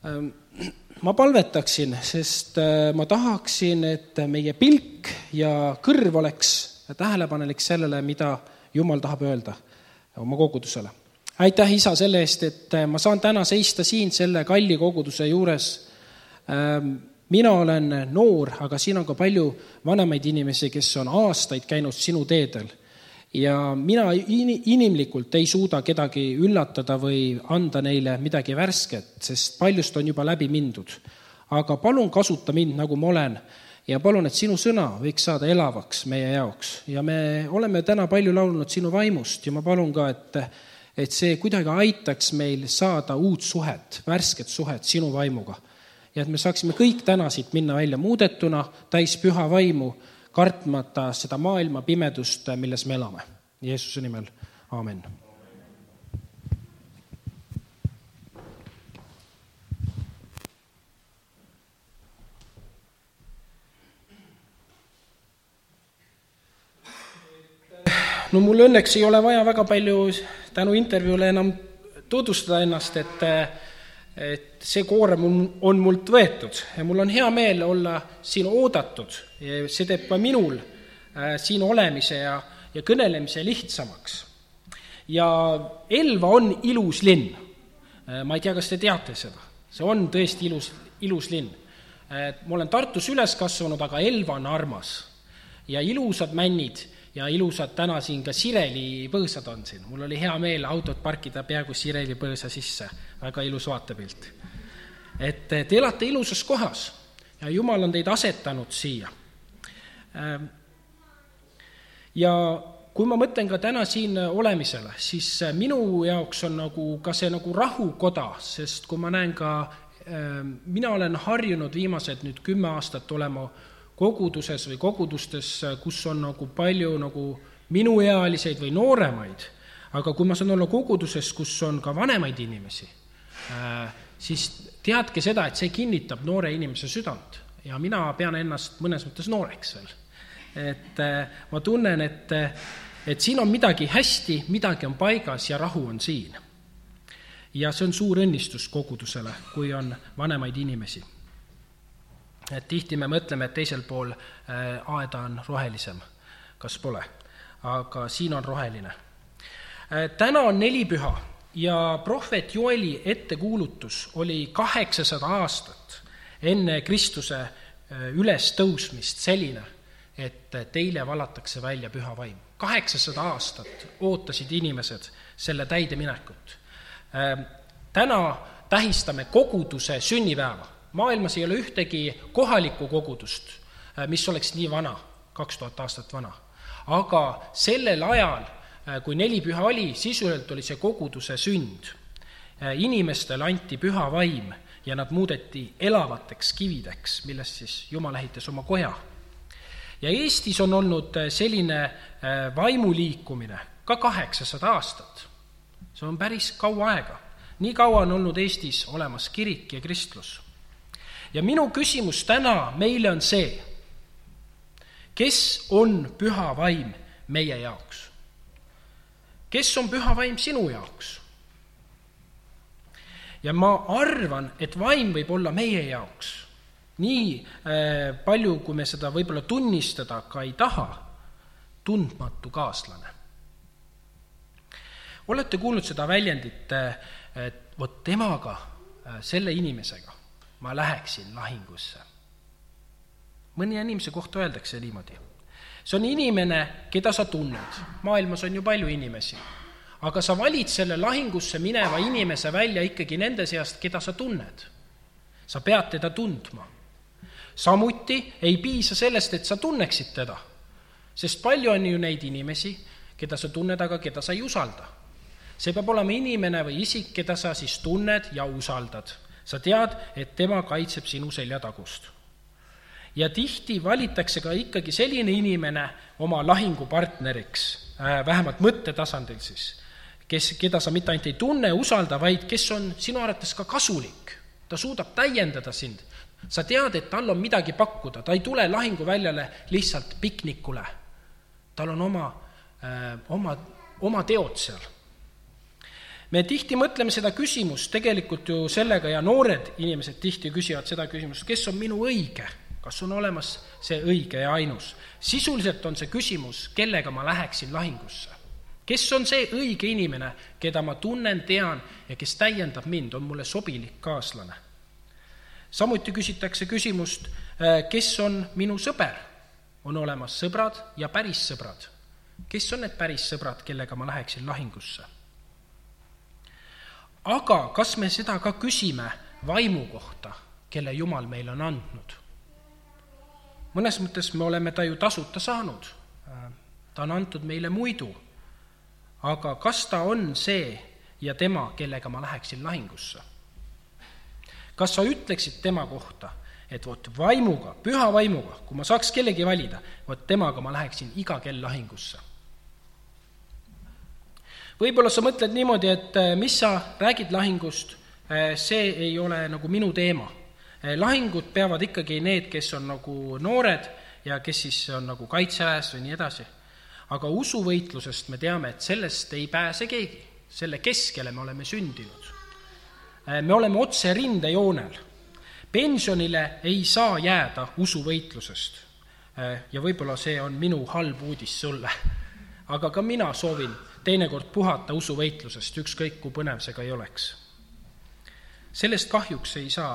Ma palvetaksin, sest ma tahaksin, et meie pilk ja kõrv oleks tähelepanelik sellele, mida Jumal tahab öelda oma kogudusele. Aitäh, Isa, selle eest, et ma saan täna seista siin selle kalli koguduse juures. Mina olen noor, aga siin on ka palju vanemaid inimesi, kes on aastaid käinud sinu teedel. Ja mina inimlikult ei suuda kedagi üllatada või anda neile midagi värsket, sest paljust on juba läbi mindud. Aga palun kasuta mind, nagu ma olen, ja palun, et sinu sõna võiks saada elavaks meie jaoks. Ja me oleme täna palju laulnud sinu vaimust ja ma palun ka, et see kuidagi aitaks meil saada uut suhet, värsket suhet sinu vaimuga. Ja et me saaksime kõik täna siit minna välja muudetuna, täis püha vaimu, kartmata seda maailma pimedust, milles me elame. Jeesuse nimel. Aamen. No mul õnneks ei ole vaja väga palju tänu intervjuule enam tutvustada ennast, et see koorem on mult võetud ja mul on hea meel olla siin oodatud. See teeb ka minul siin olemise ja kõnelemise lihtsamaks. Ja Elva on ilus linn. Ma ei tea, kas te teate seda. See on tõesti ilus linn. Ma olen Tartus üles kasvanud, aga Elva on armas. Ja ilusad männid ja ilusad täna siin ka Sireli põõsad on siin. Mul oli hea meel autot parkida peaaegu Sireli põõsa sisse. Väga ilus vaatepilt. Et te elate ilusas kohas ja Jumal on teid asetanud siia. Ja kui ma mõtlen ka täna siin olemisele, siis minu jaoks on ka see rahukoda, sest kui ma näen ka, mina olen harjunud viimased 10 aastat olema koguduses või kogudustes, kus on palju minuealiseid või nooremaid, aga kui ma saan olla koguduses, kus on ka vanemaid inimesi, siis teadke seda, et see kinnitab noore inimese südant ja mina pean ennast mõnes mõttes nooreks veel. Et ma tunnen, et siin on midagi hästi, midagi on paigas ja rahu on siin. Ja see on suur õnnistus kogudusele, kui on vanemaid inimesi. Et tihti me mõtleme, et teisel pool aeda on rohelisem, kas pole, aga siin on roheline. Täna on 4 püha ja prohvet Joeli ettekuulutus oli 800 aastat enne Kristuse üles tõusmist selline, et teile valatakse välja püha vaim. 800 aastat ootasid inimesed selle täide minekut. Täna tähistame koguduse sünnipäeva. Maailmas ei ole ühtegi kohalikku kogudust, mis oleks nii vana, 2000 aastat vana. Aga sellel ajal, kui 4 püha oli, sisuliselt oli see koguduse sünd. Inimestele anti püha vaim ja nad muudeti elavateks kivideks, millest siis Jumal ehitas oma koja. Ja Eestis on olnud selline vaimuliikumine ka 800 aastat. See on päris kaua aega. Nii kaua on olnud Eestis olemas kirik ja kristlus. Ja minu küsimus täna meile on see, kes on püha vaim meie jaoks? Kes on püha vaim sinu jaoks? Ja ma arvan, et vaim võib olla meie jaoks. Nii palju, kui me seda võib-olla tunnistada ka ei taha, tundmatu kaaslane. Olete kuulnud seda väljendit, et vot temaga, selle inimesega ma läheksin lahingusse. Mõni inimese kohta öeldakse niimoodi. See on inimene, keda sa tunned. Maailmas on ju palju inimesi. Aga sa valid selle lahingusse mineva inimese välja ikkagi nende seast, keda sa tunned. Sa pead teda tundma. Samuti ei piisa sellest, et sa tunneksid teda. Sest palju on ju neid inimesi, keda sa tunned, aga keda sa ei usalda. See peab olema inimene või isik, keda sa siis tunned ja usaldad. Sa tead, et tema kaitseb sinu seljatagust. Ja tihti valitakse ka ikkagi selline inimene oma lahingupartneriks, vähemalt mõttetasandil siis, keda sa mitte ainult ei tunne, usalda, vaid kes on sinu arvates ka kasulik. Ta suudab täiendada sind. Sa tead, et tal on midagi pakkuda. Ta ei tule lahinguväljale lihtsalt piknikule. Tal on oma teod seal. Me tihti mõtleme seda küsimust tegelikult ju sellega ja noored inimesed tihti küsivad seda küsimust, kes on minu õige, kas on olemas see õige ja ainus. Sisuliselt on see küsimus, kellega ma läheksin lahingusse. Kes on see õige inimene, keda ma tunnen, tean ja kes täiendab mind, on mulle sobilik kaaslane. Samuti küsitakse küsimust, kes on minu sõber. On olemas sõbrad ja päris sõbrad. Kes on need päris sõbrad, kellega ma läheksin lahingusse? Aga kas me seda ka küsime vaimu kohta, kelle Jumal meil on andnud? Mõnes mõttes me oleme ta ju tasuta saanud. Ta on antud meile muidu. Aga kas ta on see ja tema, kellega ma läheksin lahingusse? Kas sa ütleksid tema kohta, et vot vaimuga, püha vaimuga, kui ma saaks kellegi valida, vot temaga ma läheksin iga kell lahingusse? Võib-olla sa mõtled niimoodi, et mis sa räägid lahingust, see ei ole nagu minu teema. Lahingud peavad ikkagi need, kes on nagu noored ja kes siis on nagu kaitseväes või nii edasi. Aga usuvõitlusest me teame, et sellest ei pääse keegi. Selle keskele me oleme sündinud. Me oleme otse rindejoonel. Pensionile ei saa jääda usuvõitlusest. Ja võib-olla see on minu halb uudis sulle. Aga ka mina soovin teinekord puhata usuvõitlusest, ükskõik kui põnev see ka ei oleks. Sellest kahjuks ei saa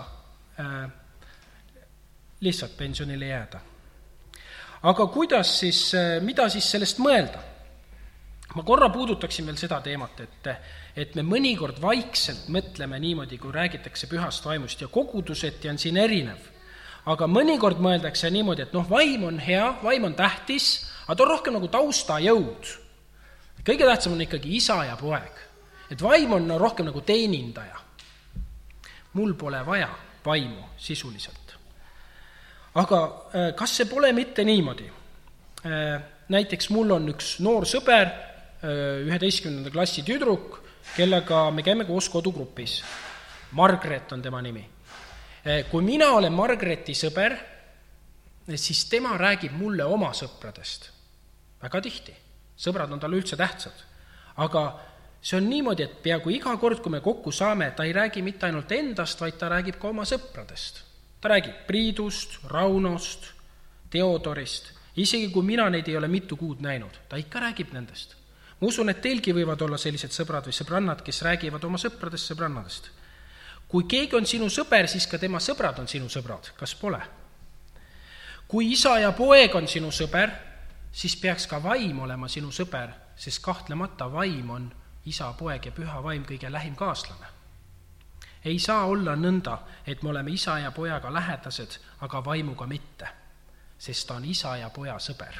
lihtsalt pensionile jääda. Aga mida siis sellest mõelda? Ma korra puudutaksin veel seda teemat, et me mõnikord vaikselt mõtleme niimoodi, kui räägitakse pühast vaimust ja koguduseti on siin erinev. Aga mõnikord mõeldakse niimoodi, et vaim on hea, vaim on tähtis, aga ta on rohkem nagu taustajõud. Kõige tähtsam on ikkagi isa ja poeg. Et vaim on rohkem nagu teenindaja. Mul pole vaja vaimu sisuliselt. Aga kas see pole mitte niimoodi? Näiteks mul on üks noor sõber, 11. klassi tüdruk, kellega me käime koos kodugrupis. Margret on tema nimi. Kui mina olen Margreti sõber, siis tema räägib mulle oma sõpradest. Väga tihti. Sõbrad on talle üldse tähtsad. Aga see on niimoodi, et peaaegu iga kord, kui me kokku saame, ta ei räägi mitte ainult endast, vaid ta räägib ka oma sõpradest. Ta räägib Priidust, Raunost, Teodorist. Isegi kui mina neid ei ole mitu kuud näinud, ta ikka räägib nendest. Ma usun, et teilgi võivad olla sellised sõbrad või sõbrannad, kes räägivad oma sõpradest, sõbrannadest. Kui keegi on sinu sõber, siis ka tema sõbrad on sinu sõbrad. Kas pole? Kui isa ja poeg on sinu sõber, siis peaks ka vaim olema sinu sõber, sest kahtlemata vaim on isa, poeg ja püha vaim kõige lähim kaaslane. Ei saa olla nõnda, et me oleme isa ja pojaga lähedased, aga vaimuga mitte, sest ta on isa ja poja sõber.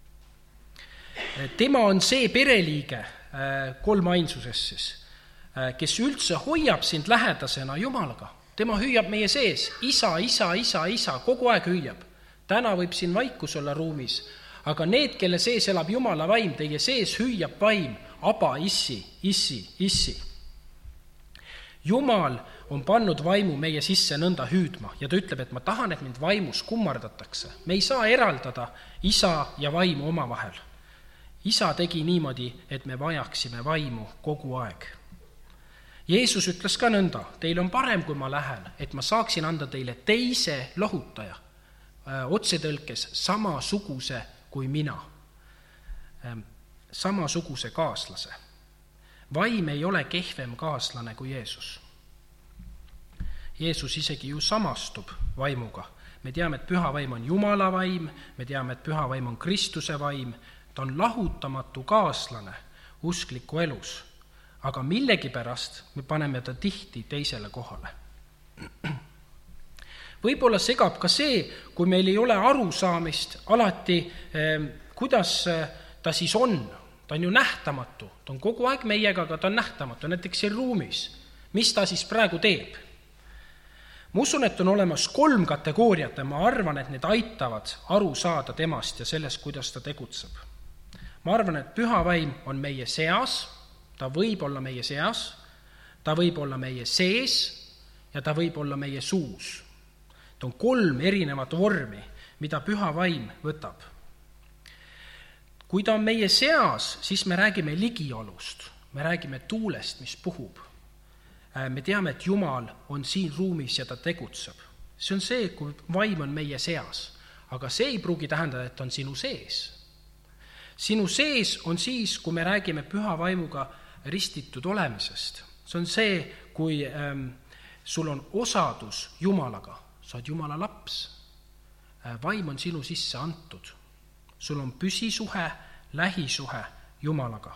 Tema on see pereliige kolmainsuses siis, kes üldse hoiab sind lähedasena Jumalaga. Tema hüüab meie sees, isa, isa, isa, isa, kogu aeg hüüab. Täna võib siin vaikus olla ruumis, aga need, kelle sees elab Jumala vaim, teie sees hüüab vaim, aba, issi, issi, issi. Jumal on pannud vaimu meie sisse nõnda hüüdma ja ta ütleb, et ma tahan, et mind vaimus kummardatakse. Me ei saa eraldada isa ja vaimu omavahel. Isa tegi niimoodi, et me vajaksime vaimu kogu aeg. Jeesus ütles ka nõnda, teil on parem, kui ma lähen, et ma saaksin anda teile teise lohutaja, otsetõlkes samasuguse kui mina, samasuguse kaaslase. Vaim ei ole kehvem kaaslane kui Jeesus. Jeesus isegi ju samastub vaimuga. Me teame, et püha vaim on Jumala vaim, me teame, et püha vaim on Kristuse vaim, ta on lahutamatu kaaslane uskliku elus, aga millegipärast me paneme ta tihti teisele kohale. Võib-olla segab ka see, kui meil ei ole arusaamist alati, kuidas ta siis on. Ta on ju nähtamatu, ta on kogu aeg meiega, aga ta on nähtamatu, näiteks siin ruumis. Mis ta siis praegu teeb? Ma usun, et on olemas 3 kategooriat ja ma arvan, et need aitavad aru saada temast ja sellest, kuidas ta tegutseb. Ma arvan, et püha vaim on meie seas, ta võib olla meie seas, ta võib olla meie sees ja ta võib olla meie suus. Ta on 3 erinevat vormi, mida püha vaim võtab. Kui ta on meie seas, siis me räägime ligiolust. me räägime tuulest, mis puhub. Me teame, et Jumal on siin ruumis ja ta tegutseb. See on see, kui vaim on meie seas, aga see ei pruugi tähendada, et on sinu sees. Sinu sees on siis, kui me räägime püha vaimuga ristitud olemisest. See on see, kui sul on osadus Jumalaga, sa oled Jumala laps. Vaim on sinu sisse antud. Sul on püsisuhe, lähisuhe Jumalaga.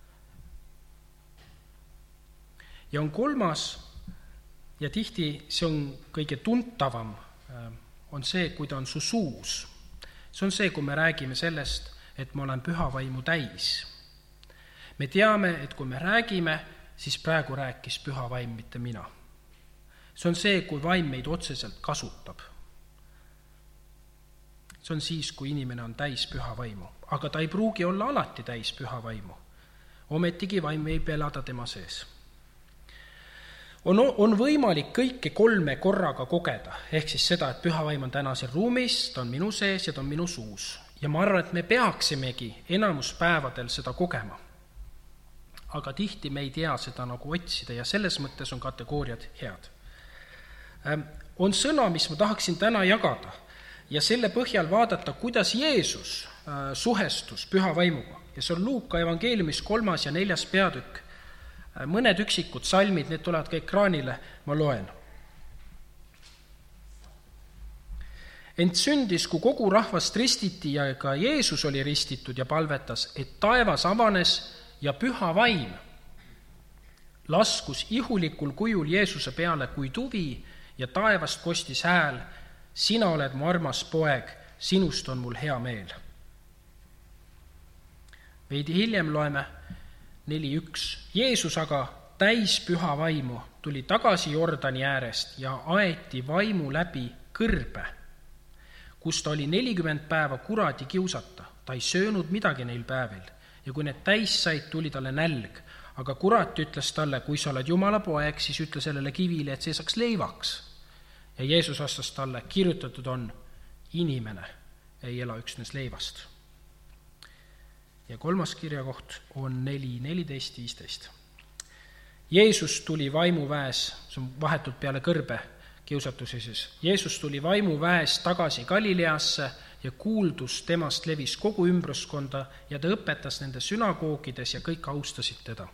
Ja on kolmas, ja tihti see on kõige tuntavam, on see, kui ta on su suus. See on see, kui me räägime sellest, et ma olen püha vaimu täis. Me teame, et kui me räägime, siis praegu rääkis püha vaim, mitte mina. See on see, kui vaim meid otseselt kasutab. See on siis, kui inimene on täis püha vaimu, aga ta ei pruugi olla alati täis püha vaimu. Ometigi vaim võib elada tema sees. On võimalik kõike kolme korraga kogeda, ehk siis seda, et püha vaim on täna siin ruumis, ta on minu sees ja ta on minu suus. Ja ma arvan, et me peaksimegi enamus päevadel seda kogema. Aga tihti me ei tea seda nagu otsida ja selles mõttes on kategooriad head. On sõna, mis ma tahaksin täna jagada ja selle põhjal vaadata, kuidas Jeesus suhestus püha vaimuga. Ja see on Luuka evangeeliumis 3. ja 4. peatükk. Mõned üksikud salmid, need tulevad ka ekraanile, ma loen. Ent sündis, kui kogu rahvast ristiti ja ka Jeesus oli ristitud ja palvetas, et taevas avanes ja püha vaim laskus ihulikul kujul Jeesuse peale kui tuvi ja taevast kostis hääl, sina oled mu armas poeg, sinust on mul hea meel. Veidi hiljem loeme 4.1. Jeesus aga täis püha vaimu tuli tagasi Jordani äärest ja aeti vaimu läbi kõrbe, kus ta oli 40 päeva kuradi kiusata. Ta ei söönud midagi neil päevil ja kui need täis said, tuli talle nälg. Aga kurat ütles talle, kui sa oled Jumala poeg, siis ütle sellele kivile, et see saaks leivaks. Ja Jeesus vastas talle, kirjutatud on, inimene ei ela üksnes leivast. Ja 3. kirjakoht on 4.14.15. Jeesus tuli vaimuväes, see on vahetult peale kõrbe kiusatusi siis. Jeesus tuli vaimuväes tagasi Galileasse ja kuuldus temast levis kogu ümbruskonda ja ta õpetas nende sünagoogides ja kõik austasid teda.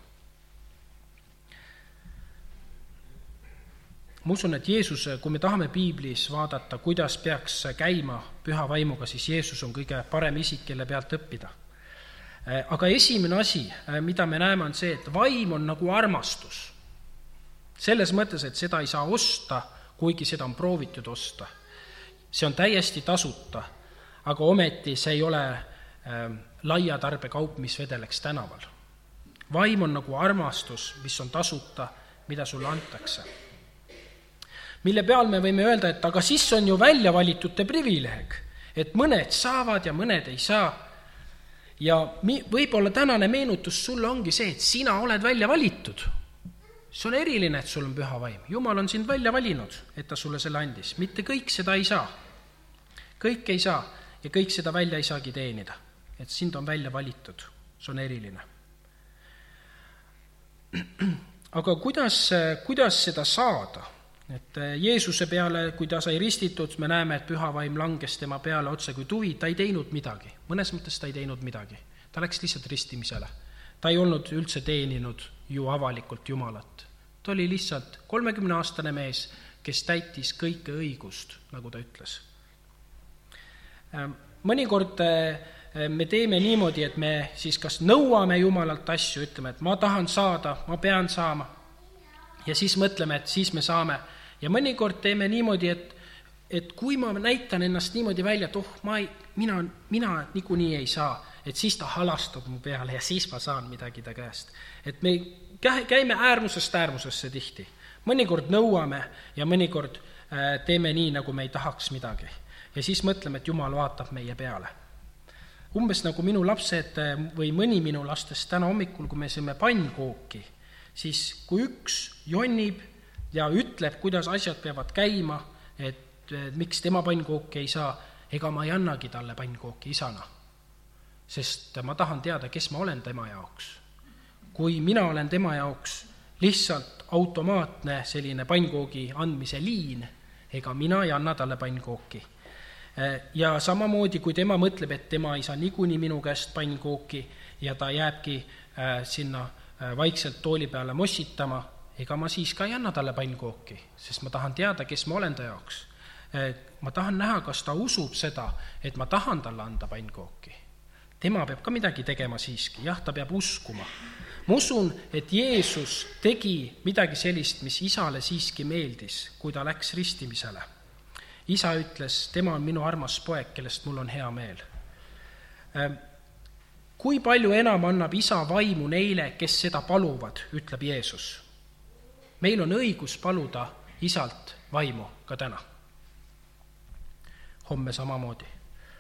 Ma usun, et Jeesus, kui me tahame piiblis vaadata, kuidas peaks käima püha vaimuga, siis Jeesus on kõige parem isik, kelle pealt õppida. Aga esimene asi, mida me näeme, on see, et vaim on nagu armastus. Selles mõttes, et seda ei saa osta, kuigi seda on proovitud osta. See on täiesti tasuta, aga ometi see ei ole laia tarbekaup, mis vedeleks tänaval. Vaim on nagu armastus, mis on tasuta, mida sulle antakse. Mille peal me võime öelda, et aga siis on ju välja valitute privileeg, et mõned saavad ja mõned ei saa. Ja võib-olla tänane meenutus sulle ongi see, et sina oled välja valitud. See on eriline, et sul on püha vaim. Jumal on sind välja valinud, et ta sulle selle andis. Mitte kõik seda ei saa. Kõik ei saa ja kõik seda välja ei saagi teenida. Et sind on välja valitud. See on eriline. Aga kuidas seda saada? Et Jeesuse peale, kui ta sai ristitud, me näeme, et püha vaim langes tema peale otse kui tuvi, ta ei teinud midagi. Mõnes mõttes ta ei teinud midagi. Ta läks lihtsalt ristimisele. Ta ei olnud üldse teeninud ju avalikult Jumalat. Ta oli lihtsalt 30-aastane mees, kes täitis kõike õigust, nagu ta ütles. Mõnikord me teeme niimoodi, et me siis kas nõuame Jumalalt asju, ütleme, et ma tahan saada, ma pean saama. Ja siis mõtleme, et siis me saame. Ja mõnikord teeme niimoodi, et kui ma näitan ennast niimoodi välja, et mina niikuinii ei saa, et siis ta halastab mu peale ja siis ma saan midagi ta käest. Et me käime äärmusest äärmusesse tihti. Mõnikord nõuame ja mõnikord teeme nii, nagu me ei tahaks midagi. Ja siis mõtleme, et Jumal vaatab meie peale. Umbes nagu minu lapsed või mõni minu lastest täna hommikul, kui me sõime pannkooki, siis kui üks jonnib ja ütleb, kuidas asjad peavad käima, et miks tema pannkooki ei saa, ega ma ei annagi talle pannkooki isana. Sest ma tahan teada, kes ma olen tema jaoks. kui mina olen tema jaoks lihtsalt automaatne selline pannkoogi andmise liin, ega mina ei anna talle pannkooki. Ja samamoodi, kui tema mõtleb, et tema ei saa niikuinii minu käest pannkooki ja ta jääbki sinna vaikselt tooli peale mossitama, ega ma siis ka ei anna talle pannkooki, sest ma tahan teada, kes ma olen ta jaoks. Ma tahan näha, kas ta usub seda, et ma tahan talle anda pannkooki. Tema peab ka midagi tegema siiski, jah, ta peab uskuma. Ma usun, et Jeesus tegi midagi sellist, mis isale siiski meeldis, kui ta läks ristimisele. Isa ütles, tema on minu armas poeg, kellest mul on hea meel. Kui palju enam annab isa vaimu neile, kes seda paluvad, ütleb Jeesus. Meil on õigus paluda isalt vaimu ka täna. Homme samamoodi.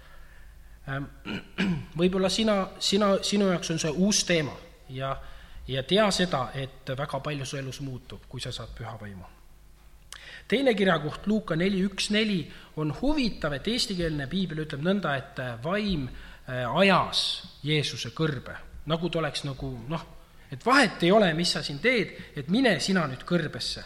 Võib-olla sinu jaoks on see uus teema ja tea seda, et väga palju su elus muutub, kui sa saad püha vaimu. Teine kirjakoht Luuka 4.1.4 on huvitav, et eestikeelne piibel ütleb nõnda, et vaim ajas Jeesuse kõrbe. Nagu ta oleks et vahet ei ole, mis sa siin teed, et mine sina nüüd kõrbesse.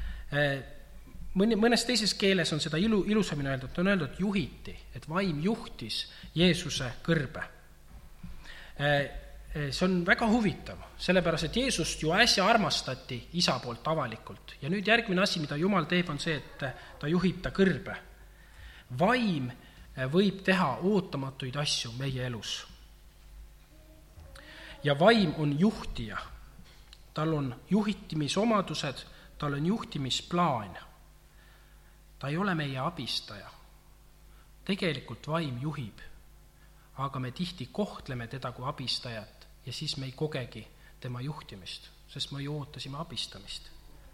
Mõnes teises keeles on seda ilusamini öeldud, on öeldud juhiti, et vaim juhtis Jeesuse kõrbe. See on väga huvitav, sellepärast, et Jeesust ju äsja armastati isa poolt avalikult. Ja nüüd järgmine asi, mida Jumal teeb, on see, et ta juhib ta kõrbe. Vaim võib teha ootamatuid asju meie elus. Ja vaim on juhtija. Tal on juhtimisomadused, tal on juhtimisplaan. Ta ei ole meie abistaja. Tegelikult vaim juhib, aga me tihti kohtleme teda kui abistajat ja siis me ei kogegi tema juhtimist, sest me ju ootasime abistamist.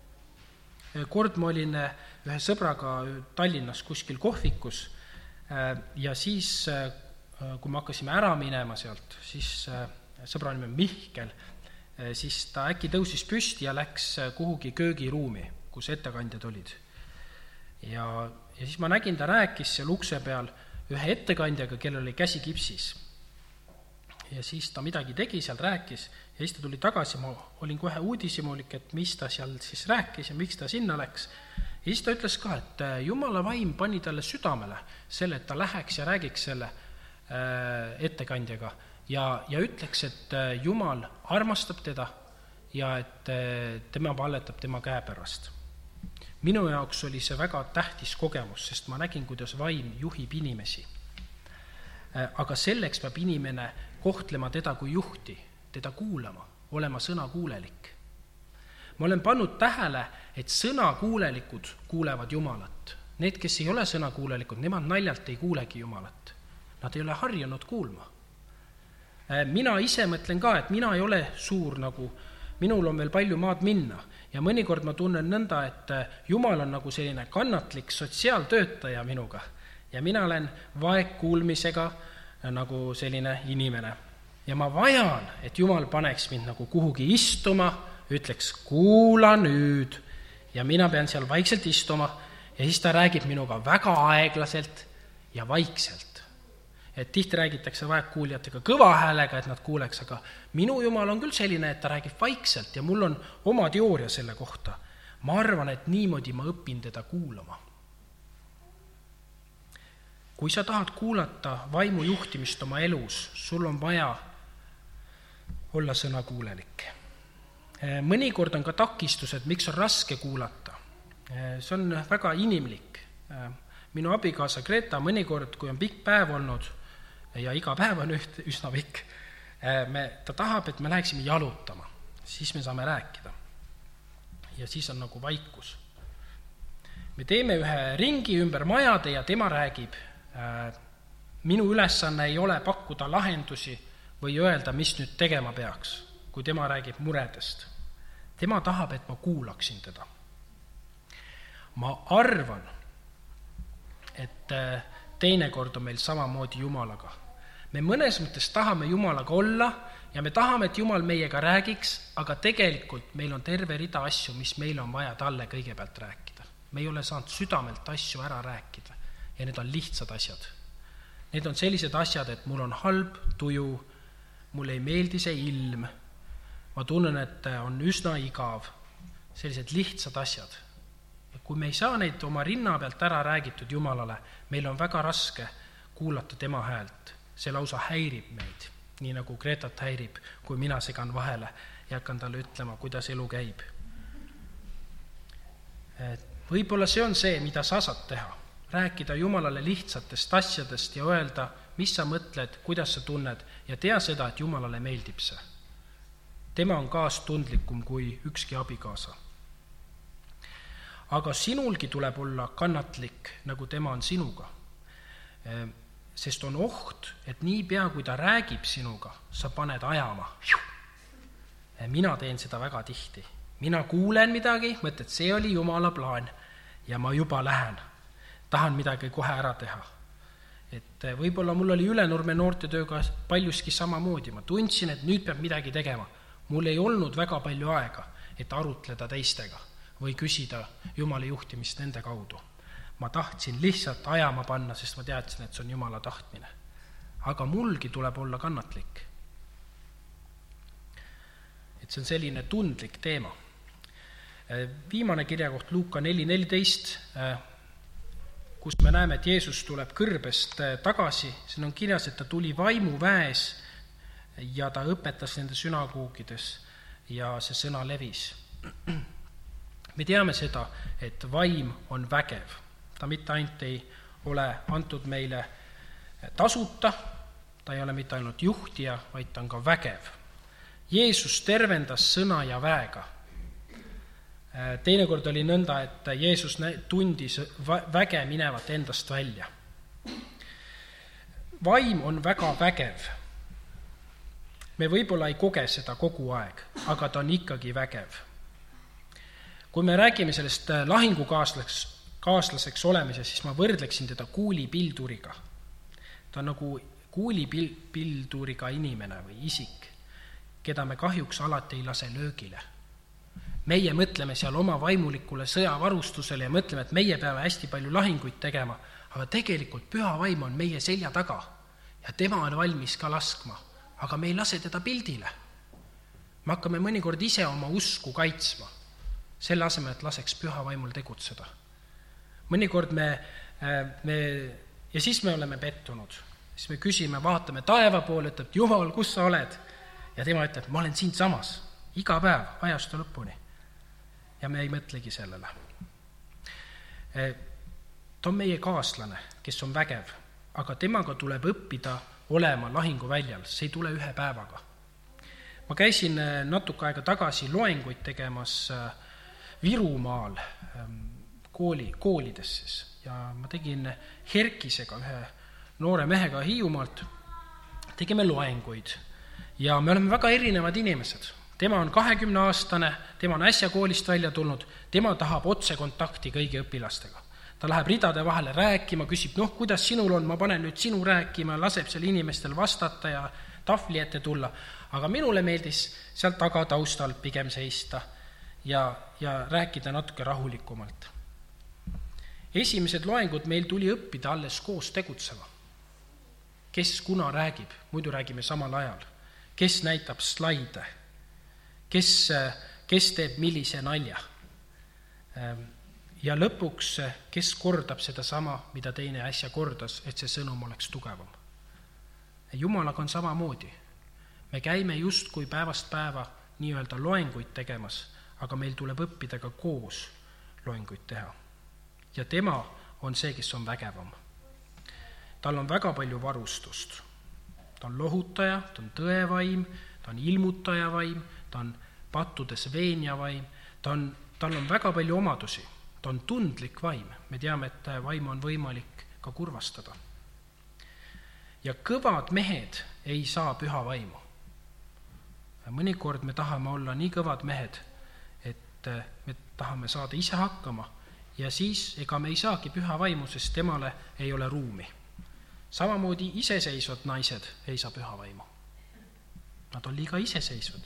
Kord ma olin ühe sõbraga Tallinnas kuskil kohvikus ja siis, kui me hakkasime ära minema sealt, siis sõbra nimi Mihkel, siis ta äkki tõusis püsti ja läks kuhugi köögiruumi, kus ettekandjad olid. Ja siis ma nägin, ta rääkis seal ukse peal ühe ettekandjaga, kellel oli käsi kipsis. Ja siis ta midagi tegi, seal rääkis ja siis ta tuli tagasi, ma olin kohe uudishimulik, et mis ta seal siis rääkis ja miks ta sinna läks. Ja siis ta ütles ka, et Jumala vaim pani talle südamele selle, et ta läheks ja räägiks selle ettekandjaga ja ütleks, et Jumal armastab teda ja et tema palletab tema käe pärast. Minu jaoks oli see väga tähtis kogemus, sest ma nägin, kuidas vaim juhib inimesi. Aga selleks peab inimene kohtlema teda kui juhti, teda kuulama, olema sõnakuulelik. Ma olen pannud tähele, et sõnakuulelikud kuulevad Jumalat. Need, kes ei ole sõnakuulelikud, nemad naljalt ei kuulegi Jumalat. Nad ei ole harjunud kuulma. Mina ise mõtlen ka, et mina ei ole suur minul on veel palju maad minna ja mõnikord ma tunnen nõnda, et Jumal on selline kannatlik sotsiaaltöötaja minuga ja mina olen vaegkuulmisega selline inimene. Ja ma vajan, et Jumal paneks mind kuhugi istuma, ütleks, kuula nüüd ja mina pean seal vaikselt istuma ja siis ta räägib minuga väga aeglaselt ja vaikselt. Et tihti räägitakse vaegkuulijatega kõva häälega, et nad kuuleks, aga minu Jumal on küll selline, et ta räägib vaikselt ja mul on oma teooria selle kohta. Ma arvan, et niimoodi ma õpin teda kuulama. Kui sa tahad kuulata vaimu juhtimist oma elus, sul on vaja olla sõnakuulelik. Mõnikord on ka takistused, miks on raske kuulata. See on väga inimlik. Minu abikaasa Greta mõnikord, kui on pikk päev olnud, ja iga päev on üsna pikk, ta tahab, et me läheksime jalutama, siis me saame rääkida. Ja siis on vaikus. Me teeme ühe ringi ümber majade ja tema räägib, minu ülesanne ei ole pakkuda lahendusi või öelda, mis nüüd tegema peaks, kui tema räägib muredest. Tema tahab, et ma kuulaksin teda. Ma arvan, et teinekord on meil samamoodi Jumalaga. Me mõnes mõttes tahame Jumalaga olla ja me tahame, et Jumal meiega räägiks, aga tegelikult meil on terve rida asju, mis meil on vaja talle kõigepealt rääkida. Me ei ole saanud südamelt asju ära rääkida ja need on lihtsad asjad. Need on sellised asjad, et mul on halb tuju, mulle ei meeldi see ilm, ma tunnen, et on üsna igav, sellised lihtsad asjad. Ja kui me ei saa neid oma rinna pealt ära räägitud Jumalale, meil on väga raske kuulata tema häält. See lausa häirib meid, nii nagu Gretat häirib, kui mina segan vahele ja hakkan talle ütlema, kuidas elu käib. Võib-olla see on see, mida sa saad teha. Rääkida Jumalale lihtsatest asjadest ja öelda, mis sa mõtled, kuidas sa tunned ja tea seda, et Jumalale meeldib see. Tema on kaastundlikum kui ükski abikaasa. Aga sinulgi tuleb olla kannatlik, nagu tema on sinuga. Sest on oht, et niipea, kui ta räägib sinuga, sa paned ajama. Mina teen seda väga tihti. Mina kuulen midagi, mõtled, see oli Jumala plaan ja ma juba lähen. Tahan midagi kohe ära teha. Et võib-olla mul oli Ülenurme noortetööga paljuski samamoodi. Ma tundsin, et nüüd peab midagi tegema. Mul ei olnud väga palju aega, et arutleda teistega või küsida Jumala juhtimist nende kaudu. Ma tahtsin lihtsalt ajama panna, sest ma teadsin, et see on Jumala tahtmine. Aga mulgi tuleb olla kannatlik. Et see on selline tundlik teema. Viimane kirjakoht Luuka 4.14, kus me näeme, et Jeesus tuleb kõrbest tagasi. Siin on kirjas, et ta tuli vaimuväes ja ta õpetas nende sünagoogides ja see sõna levis. Me teame seda, et vaim on vägev. Ta mitte ainult ei ole antud meile tasuta, ta ei ole mitte ainult juhtija, vaid ta on ka vägev. Jeesus tervendas sõna ja väega. Teinekord oli nõnda, et Jeesus tundis väge minevat endast välja. Vaim on väga vägev. Me võib-olla ei koge seda kogu aeg, aga ta on ikkagi vägev. Kui me räägime sellest lahingukaaslaseks olemisest, siis ma võrdleksin teda kuulipilduriga. Ta on nagu kuulipilduriga inimene või isik, keda me kahjuks alati ei lase löögile. Meie mõtleme seal oma vaimulikule sõjavarustusele ja mõtleme, et meie peame hästi palju lahinguid tegema, aga tegelikult püha vaim on meie selja taga ja tema on valmis ka laskma, aga me ei lase teda pildile. Me hakkame mõnikord ise oma usku kaitsma, selle asemel, et laseks püha vaimul tegutseda. Mõnikord ja siis me oleme pettunud, siis me küsime, vaatame taeva poole, ütleb, Jumal, kus sa oled? Ja tema ütleb, ma olen siin samas, iga päev, ajastu lõpuni. Ja me ei mõtlegi sellele. Ta on meie kaaslane, kes on vägev, aga temaga tuleb õppida olema lahinguväljal, see ei tule ühe päevaga. Ma käisin natuke aega tagasi loenguid tegemas Virumaal koolides siis ja ma tegin Herkisega, ühe noore mehega Hiiumaalt, tegime loenguid ja me oleme väga erinevad inimesed. Tema on 20-aastane, tema on äsja koolist välja tulnud, tema tahab otse kontakti kõigi õpilastega. Ta läheb ridade vahele rääkima, küsib, kuidas sinul on, ma panen nüüd sinu rääkima, laseb seal inimestel vastata ja tahvli ette tulla. Aga minule meeldis seal taga taustal pigem seista ja rääkida natuke rahulikumalt. Esimesed loengud meil tuli õppida alles koos tegutsema. Kes kuna räägib, muidu räägime samal ajal. Kes näitab slaide? Kes teeb millise nalja. Ja lõpuks, kes kordab seda sama, mida teine äsja kordas, et see sõnum oleks tugevam. Jumalaga on samamoodi. Me käime just kui päevast päeva nii-öelda loenguid tegemas, aga meil tuleb õppida ka koos loenguid teha. Ja tema on see, kes on vägevam. Tal on väga palju varustust. Ta on lohutaja, ta on tõevaim, ta on ilmutaja vaim, ta on pattudes veenja vaim, tal on väga palju omadusi, ta on tundlik vaim. Me teame, et vaim on võimalik ka kurvastada. Ja kõvad mehed ei saa püha vaimu. Mõnikord me tahame olla nii kõvad mehed, et me tahame saada ise hakkama ja siis ega me ei saagi püha vaimu, sest temale ei ole ruumi. Samamoodi iseseisvad naised ei saa püha vaimu. Nad on liiga iseseisvad.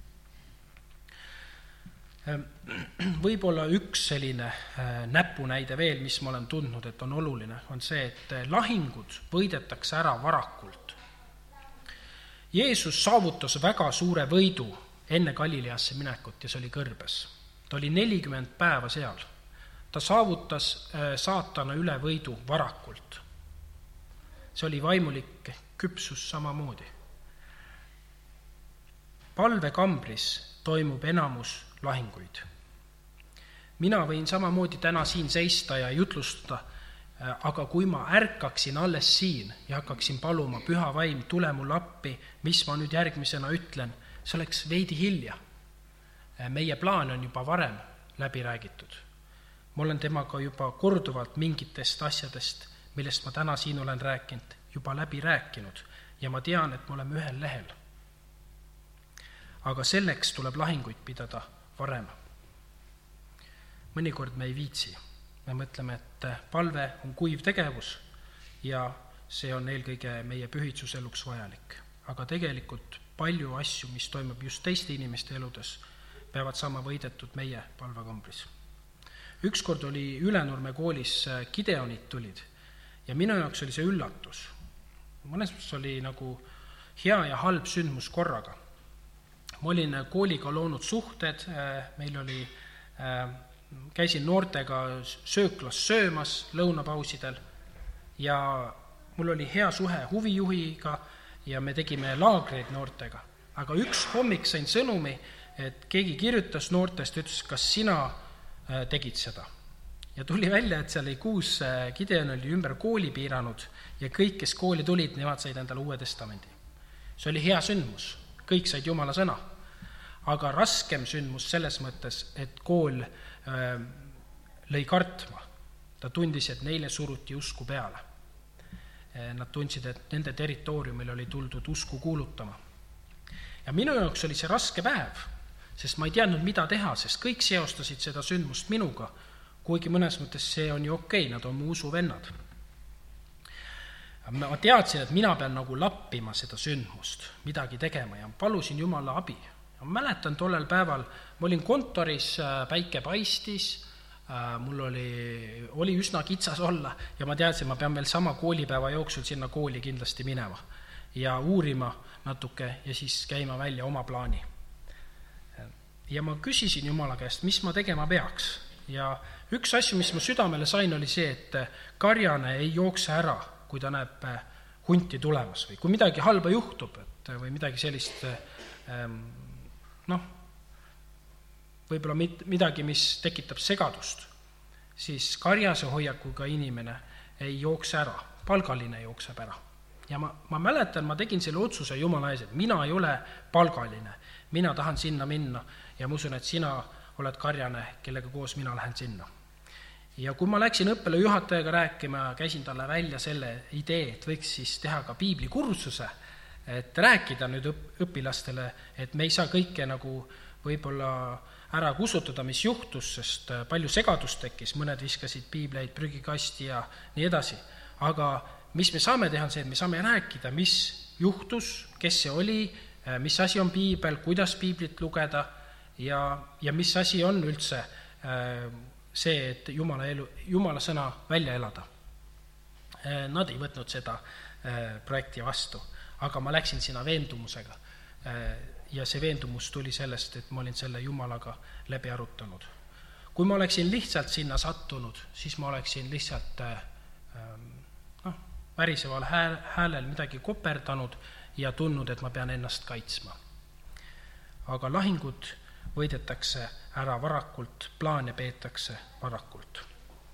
Võib-olla üks selline näpunäide veel, mis ma olen tundnud, et on oluline, on see, et lahingud võidetakse ära varakult. Jeesus saavutas väga suure võidu enne Galileasse minekut ja see oli kõrbes. Ta oli 40 päeva seal. Ta saavutas saatana üle võidu varakult. See oli vaimulik küpsus samamoodi. Palvekambris toimub enamus lahinguid. Mina võin samamoodi täna siin seista ja jutlustada, aga kui ma ärkaksin alles siin ja hakkaksin paluma, Püha Vaim, tule mul appi, mis ma nüüd järgmisena ütlen, see oleks veidi hilja. Meie plaan on juba varem läbi räägitud. Ma olen temaga juba korduvalt mingitest asjadest, millest ma täna siin olen rääkinud, juba läbi rääkinud ja ma tean, et me oleme ühel lehel. Aga selleks tuleb lahinguid pidada varem. Mõnikord me ei viitsi. Me mõtleme, et palve on kuiv tegevus ja see on eelkõige meie pühitsuseluks vajalik. Aga tegelikult palju asju, mis toimub just teiste inimeste eludes, peavad saama võidetud meie palvekambris. Ükskord oli Ülenurme koolis Gideonid tulid ja minu jaoks oli see üllatus. Mõnes mõttes oli nagu hea ja halb sündmus korraga. Ma olin kooliga loonud suhted, meil oli käisin noortega sööklas söömas lõunapausidel ja mul oli hea suhe huvijuhiga ja me tegime laagreid noortega. Aga üks hommik sain sõnumi, et keegi kirjutas noortest ja ütles, kas sina tegid seda. Ja tuli välja, et seal 6 Gideon oli ümber kooli piiranud ja kõik, kes kooli tulid, nemad said endale Uue Testamendi. See oli hea sündmus, kõik said Jumala sõna. Aga raskem sündmus selles mõttes, et kool lõi kartma. Ta tundis, et neile suruti usku peale. Nad tundsid, et nende territooriumil oli tuldud usku kuulutama. Ja minu jaoks oli see raske päev, sest ma ei teadnud, mida teha, sest kõik seostasid seda sündmust minuga, kuigi mõnes mõttes see on ju okei, nad on mu usuvennad. Ma teadsin, et mina pean nagu lappima seda sündmust, midagi tegema ja palusin Jumala abi. Ma mäletan tollel päeval, ma olin kontoris, päike paistis, mul oli üsna kitsas olla ja ma teadsin, ma pean veel sama koolipäeva jooksul sinna kooli kindlasti minema ja uurima natuke ja siis käima välja oma plaani. Ja ma küsisin Jumala käest, mis ma tegema peaks. Ja üks asju, mis ma südamele sain, oli see, et karjane ei jookse ära, kui ta näeb hunti tulemas või kui midagi halba juhtub või midagi sellist võib-olla midagi, mis tekitab segadust, siis karjase hoiakuga inimene ei jookse ära, palgaline jookseb ära. Ja ma mäletan, ma tegin selle otsuse Jumala ees, et mina ei ole palgaline, mina tahan sinna minna ja ma usun, et sina oled karjane, kellega koos mina lähen sinna. Ja kui ma läksin õppele juhatajaga rääkima, käisin talle välja selle idee, et võiks siis teha ka piiblikursuse, et rääkida nüüd õpilastele, et me ei saa kõike nagu võib-olla ära kustutada, mis juhtus, sest palju segadust tekkis, mõned viskasid piibleid prügikasti ja nii edasi. Aga mis me saame teha, on see, et me saame rääkida, mis juhtus, kes see oli, mis asi on piibel, kuidas piiblit lugeda ja mis asi on üldse see, et Jumala sõna välja elada. Nad ei võtnud seda projekti vastu. Aga ma läksin sinna veendumusega ja see veendumus tuli sellest, et ma olin selle Jumalaga läbi arutanud. Kui ma oleksin lihtsalt sinna sattunud, siis ma oleksin lihtsalt väriseval häälel midagi koperdanud ja tundnud, et ma pean ennast kaitsma. Aga lahingud võidetakse ära varakult, plaane peetakse varakult.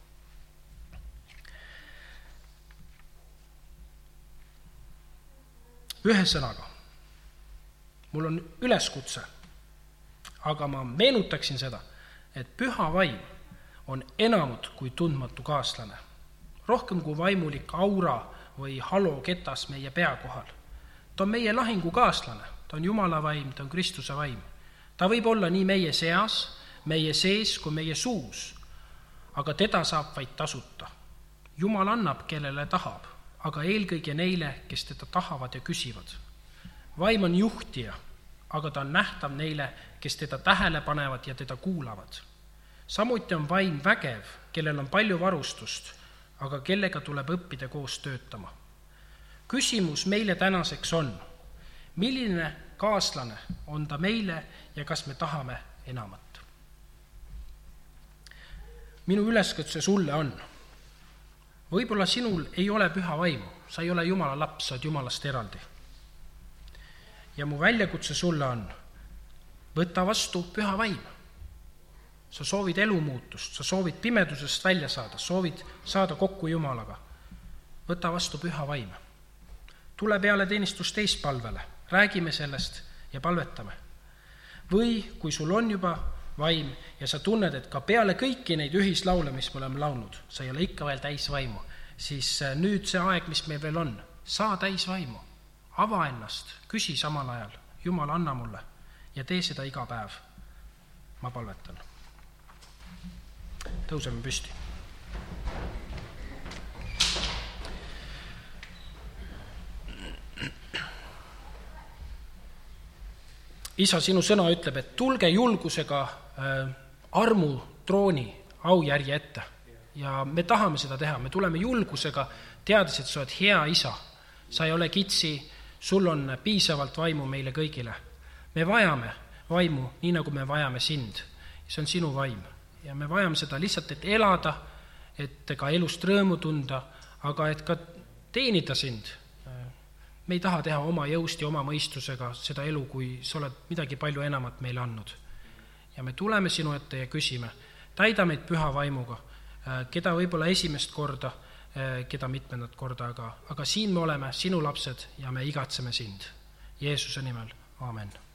Ühe sõnaga, mul on üleskutse, aga ma meenutaksin seda, et Püha Vaim on enamut kui tundmatu kaaslane, rohkem kui vaimulik aura või haloketas meie pea kohal. Ta on meie lahingu kaaslane, ta on Jumala vaim, ta on Kristuse vaim. Ta võib olla nii meie seas, meie sees kui meie suus, aga teda saab vaid tasuta. Jumal annab, kellele tahab, aga eelkõige neile, kes teda tahavad ja küsivad. Vaim on juhtija, aga ta on nähtav neile, kes teda tähele panevad ja teda kuulavad. Samuti on vaim vägev, kellel on palju varustust, aga kellega tuleb õppida koos töötama. Küsimus meile tänaseks on, milline kaaslane on ta meile ja kas me tahame enamat. Minu üleskutse sulle on, võib-olla sinul ei ole püha vaimu, sa ei ole Jumala laps, sa oled Jumalast eraldi. Ja mu väljakutse sulle on, võta vastu püha vaim. Sa soovid elumuutust, sa soovid pimedusest välja saada, soovid saada kokku Jumalaga. Võta vastu püha vaim. Tule peale teenistust teistpalvele, räägime sellest ja palvetame. Või kui sul on juba vaim ja sa tunned, et ka peale kõiki neid ühislaule, mis me oleme laulnud, sa ei ole ikka veel täis vaimu, siis nüüd see aeg, mis meil veel on, saa täis vaimu, ava ennast, küsi samal ajal, Jumal, anna mulle ja tee seda iga päev. Ma palvetan. Tõuseme püsti. Isa, sinu sõna ütleb, et tulge julgusega armu trooni aujärje ette. Ja me tahame seda teha, me tuleme julgusega, teades, et sa oled hea isa. Sa ei ole kitsi, sul on piisavalt vaimu meile kõigile. Me vajame vaimu, nii nagu me vajame sind. See on sinu vaim. Ja me vajame seda lihtsalt, et elada, et ka elust rõõmu tunda, aga et ka teenida sind. Me ei taha teha oma jõust ja oma mõistusega seda elu, kui sa oled midagi palju enamat meile andnud. Ja me tuleme sinu ette ja küsime, täida meid püha vaimuga, keda võib-olla esimest korda, keda mitmendat korda, aga siin me oleme sinu lapsed ja me igatseme sind. Jeesuse nimel, aamen.